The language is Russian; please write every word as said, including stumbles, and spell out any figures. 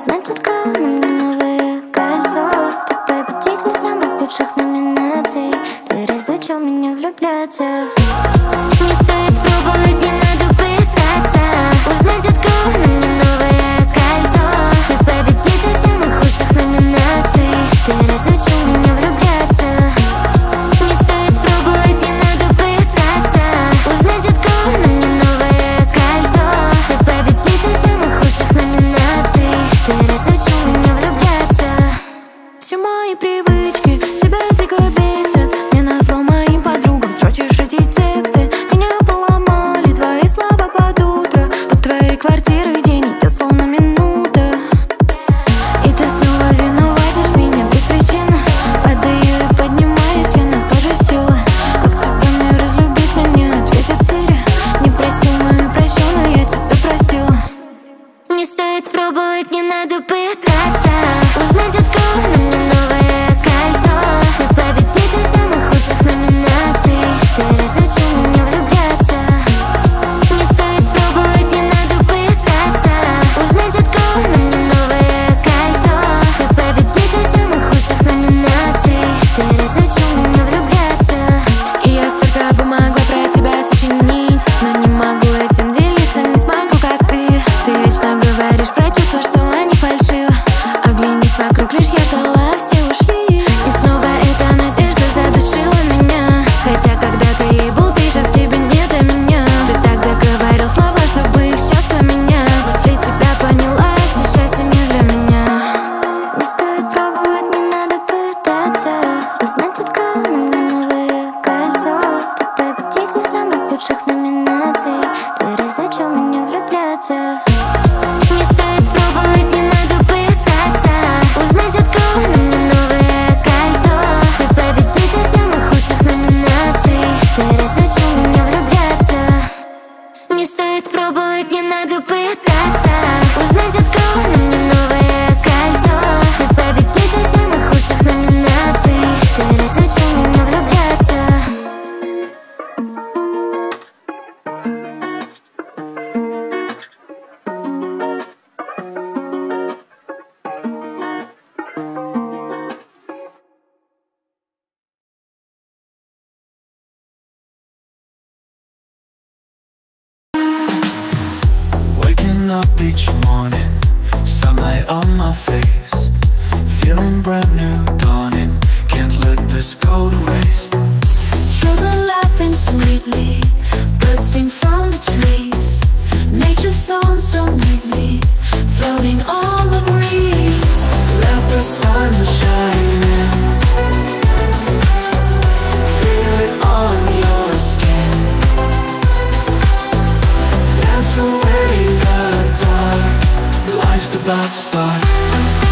Узнать от кого на мне новое кольцо. Ты победитель самых лучших номинаций. Ты разучил меня влюбляться. Не стоит пробовать, не надо пытаться. Узнать от кого на мне новое кольцо. Ты победитель самых лучших номинаций. Ты разучил меня влюбляться. Не стоит пробовать, не надо пытаться. Узнать от кого на мне новое кольцо. Ты победитель самых лучших номинаций. Ты разучил меня влюбляться. Все мои привычки тебя дико бесят. Мне назло моим подругам строчишь эти тексты. Меня поломали твои слова под утро. Под твоей квартирой день идет словно минута. И ты снова виноватишь меня без причины. Падаю и поднимаюсь, я нахожу силы. Как тебя мне разлюбить, меня ответит Сири. Не простил мою прощенную, я тебя простила. Не стоит пробовать, не надо пытаться. Узнать от кого на мне новое кольцо. Ты победитель самых лучших номинаций. Ты разучил меня влюбляться. Не стоит пробовать, не надо пытаться. Узнать от кого на мне новое кольцо. Ты победитель самых лучших номинаций. Ты разучил меня влюбляться. И я столько бы могла про тебя сочинить, но не могу этим делиться, не смогу, как ты. Ты вечно говоришь про чувства, что они фальшивы. Оглянись вокруг, лишь я ждала, все ушли. И снова эта надежда задушила меня. Хотя когда ты ей был, ты сейчас тебе нет, а меня. Ты тогда говорил слова, чтобы их сейчас поменять. Если тебя поняла, что счастье не для меня. Не стоит пробовать, не надо пытаться. Узнать от кого на мне новое кольцо. Ты победитель самых лучших номинаций. Ты разучил меня влюбляться. Не стоит пробовать, не надо пытаться. Узнать от кого на мне новое кольцо. Ты победитель самых лучших номинаций. Ты разучил меня влюбляться. Не стоит пробовать, не надо пытаться. Узнать от кого на мне новое кольцо. Ты победитель самых лучших номинаций. Ты разучил меня влюбляться. Waking up each morning, sunlight on my face, feeling brand new, dawning. Can't let this go to waste. Children laughing sweetly, birds sing from the trees. Nature's song so neatly, floating on the breeze. Let the sun shine in, feel it on your skin. Dance away the dark, life's about to start.